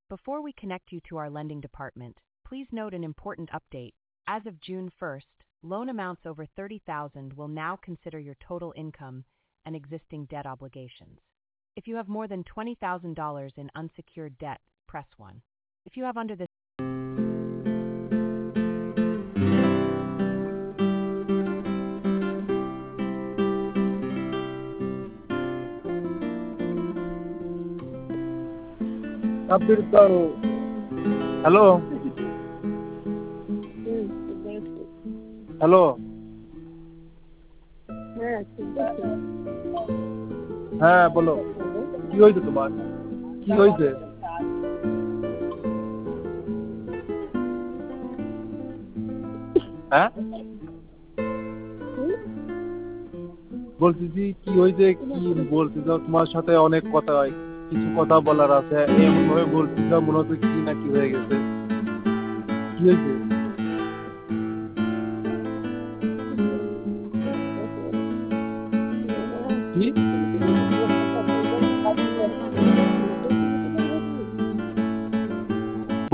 Before we connect you to our lending department, please note an important update. As of June 1st, loan amounts over $30,000 will now consider your total income and existing debt obligations. If you have more than $20,000 in unsecured debt, press 1. If you have under this hello hello হ্যাঁ বলো কি হয়েছে তোমার কি হয়েছে হ্যাঁ বলছি কি হয়েছে কি বলছি তোমার সাথে অনেক কথা হয় কিছু কথা বলার আছে এমন ভাবে বলছি মনে হচ্ছে কি না কি হয়ে গেছে কি হয়েছে কি